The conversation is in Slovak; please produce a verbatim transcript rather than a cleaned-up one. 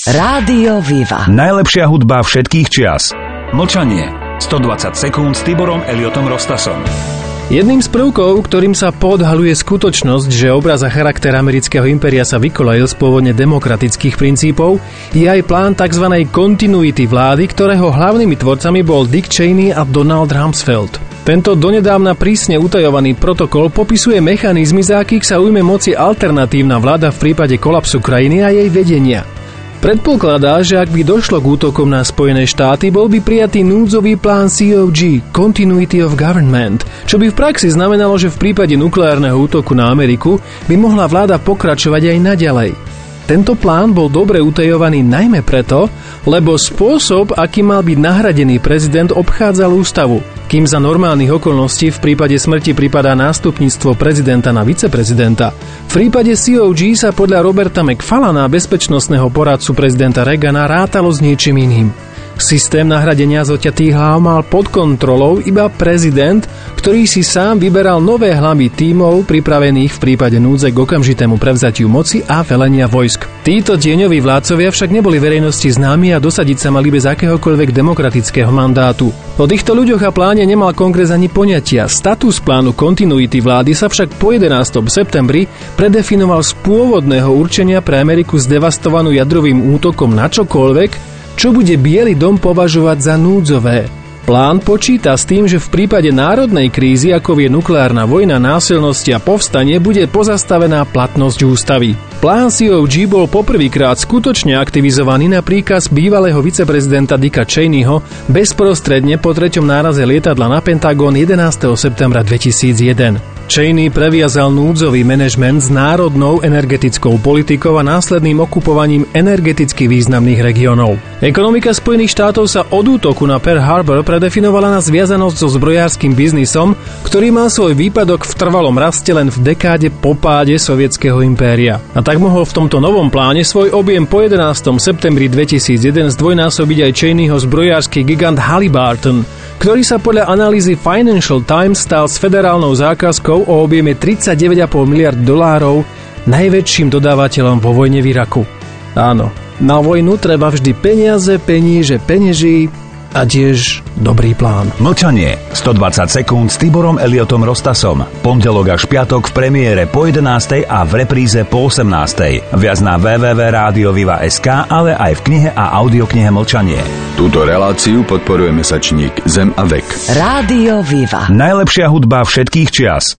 Rádio Viva. Najlepšia hudba všetkých čias. Mlčanie. stodvadsať sekúnd s Tiborom Elliotom Rostasom. Jedným z prvkov, ktorým sa podhaľuje skutočnosť, že obraz a charakter amerického impéria sa vykolajil z pôvodne demokratických princípov, je aj plán tzv. Continuity vlády, ktorého hlavnými tvorcami bol Dick Cheney a Donald Rumsfeld. Tento donedávna prísne utajovaný protokol popisuje mechanizmy, za akých sa ujme moci alternatívna vláda v prípade kolapsu krajiny a jej vedenia. Predpokladá, že ak by došlo k útokom na Spojené štáty, bol by prijatý núdzový plán C O G, Continuity of Government, čo by v praxi znamenalo, že v prípade nukleárneho útoku na Ameriku by mohla vláda pokračovať aj naďalej. Tento plán bol dobre utajovaný najmä preto, lebo spôsob, aký mal byť nahradený prezident, obchádzal ústavu. Kým za normálnych okolností v prípade smrti pripadá nástupníctvo prezidenta na viceprezidenta, v prípade C O G sa podľa Roberta McFallana, bezpečnostného poradcu prezidenta Reagana, rátalo s niečím iným. Systém nahradenia zoťatých hlav mal pod kontrolou iba prezident, ktorý si sám vyberal nové hlavy tímov pripravených v prípade núdze k okamžitému prevzatiu moci a velenia vojsk. Títo tieňoví vládcovia však neboli verejnosti známi a dosadiť sa mali bez akéhokoľvek demokratického mandátu. O týchto ľuďoch a pláne nemal kongres ani poňatia. Status plánu kontinuity vlády sa však po jedenásteho septembri predefinoval z pôvodného určenia pre Ameriku zdevastovanú jadrovým útokom na čokoľvek, čo bude Biely dom považovať za núdzové. Plán počíta s tým, že v prípade národnej krízy, ako je nukleárna vojna, násilnosti a povstanie, bude pozastavená platnosť ústavy. Plán C O G bol poprvýkrát skutočne aktivizovaný na príkaz bývalého viceprezidenta Dicka Cheneyho bezprostredne po treťom náraze lietadla na Pentagón jedenásteho septembra dvetisícjeden. Cheney previazal núdzový manažment s národnou energetickou politikou a následným okupovaním energeticky významných regiónov. Ekonomika Spojených štátov sa od útoku na Pearl Harbor predefinovala na zviazanosť so zbrojárskym biznisom, ktorý mal svoj výpadok v trvalom raste len v dekáde po páde sovietskeho impéria. A tak mohol v tomto novom pláne svoj objem po jedenásteho septembri dvetisícjeden zdvojnásobiť aj Cheneyho zbrojársky gigant Halliburton, ktorý sa podľa analýzy Financial Times stal s federálnou zákazkou o objeme tridsaťdeväť celá päť miliárd dolárov najväčším dodávateľom vo vojne v Iraku. Áno, na vojnu treba vždy peniaze, peníže, penieží a tiež dobrý plán. Mlčanie. stodvadsať sekúnd s Tiborom Elliotom Rostasom. Pondelok až piatok v premiére po jedenástej a v repríze po osemnástej. Viac na w w w bodka rádio viva bodka es ká, ale aj v knihe a audioknihe Mlčanie. Túto reláciu podporuje mesačník Zem a vek. Rádio Viva. Najlepšia hudba všetkých čias.